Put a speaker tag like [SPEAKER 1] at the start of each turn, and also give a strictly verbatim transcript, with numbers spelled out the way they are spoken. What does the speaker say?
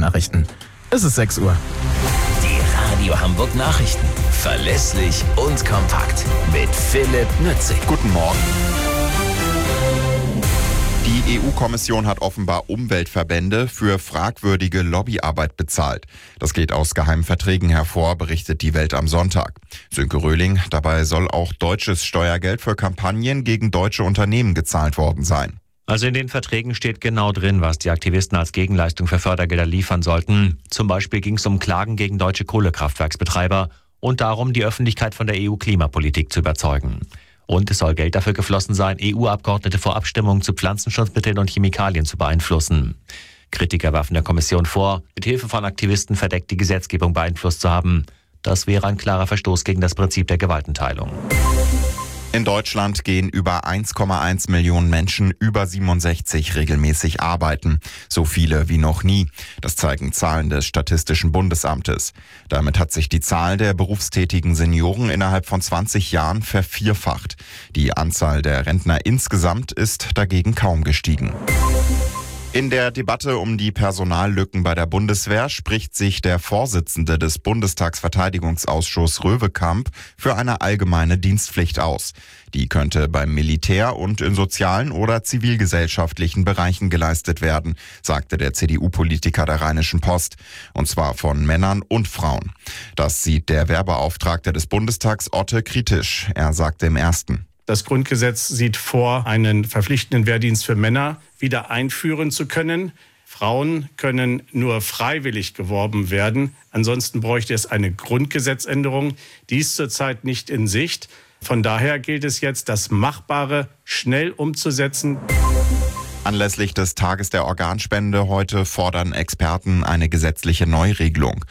[SPEAKER 1] Nachrichten. Es ist sechs Uhr.
[SPEAKER 2] Die Radio Hamburg Nachrichten. Verlässlich und kompakt. Mit Philipp Nützig.
[SPEAKER 3] Guten Morgen. Die E U-Kommission hat offenbar Umweltverbände für fragwürdige Lobbyarbeit bezahlt. Das geht aus geheimen Verträgen hervor, berichtet die Welt am Sonntag. Sönke Röhling, dabei soll auch deutsches Steuergeld für Kampagnen gegen deutsche Unternehmen gezahlt worden sein.
[SPEAKER 4] Also in den Verträgen steht genau drin, was die Aktivisten als Gegenleistung für Fördergelder liefern sollten. Zum Beispiel ging es um Klagen gegen deutsche Kohlekraftwerksbetreiber und darum, die Öffentlichkeit von der E U-Klimapolitik zu überzeugen. Und es soll Geld dafür geflossen sein, E U-Abgeordnete vor Abstimmungen zu Pflanzenschutzmitteln und Chemikalien zu beeinflussen. Kritiker werfen der Kommission vor, mit Hilfe von Aktivisten verdeckt die Gesetzgebung beeinflusst zu haben. Das wäre ein klarer Verstoß gegen das Prinzip der Gewaltenteilung.
[SPEAKER 3] In Deutschland gehen über eins Komma eins Millionen Menschen über siebenundsechzig regelmäßig arbeiten. So viele wie noch nie. Das zeigen Zahlen des Statistischen Bundesamtes. Damit hat sich die Zahl der berufstätigen Senioren innerhalb von zwanzig Jahren vervierfacht. Die Anzahl der Rentner insgesamt ist dagegen kaum gestiegen. In der Debatte um die Personallücken bei der Bundeswehr spricht sich der Vorsitzende des Bundestagsverteidigungsausschusses Röwekamp für eine allgemeine Dienstpflicht aus. Die könnte beim Militär und in sozialen oder zivilgesellschaftlichen Bereichen geleistet werden, sagte der C D U-Politiker der Rheinischen Post. Und zwar von Männern und Frauen. Das sieht der Wehrbeauftragte des Bundestags Otte kritisch. Er sagte im Ersten:
[SPEAKER 5] Das Grundgesetz sieht vor, einen verpflichtenden Wehrdienst für Männer wieder einführen zu können. Frauen können nur freiwillig geworben werden. Ansonsten bräuchte es eine Grundgesetzänderung. Die ist zurzeit nicht in Sicht. Von daher gilt es jetzt, das Machbare schnell umzusetzen.
[SPEAKER 3] Anlässlich des Tages der Organspende heute fordern Experten eine gesetzliche Neuregelung.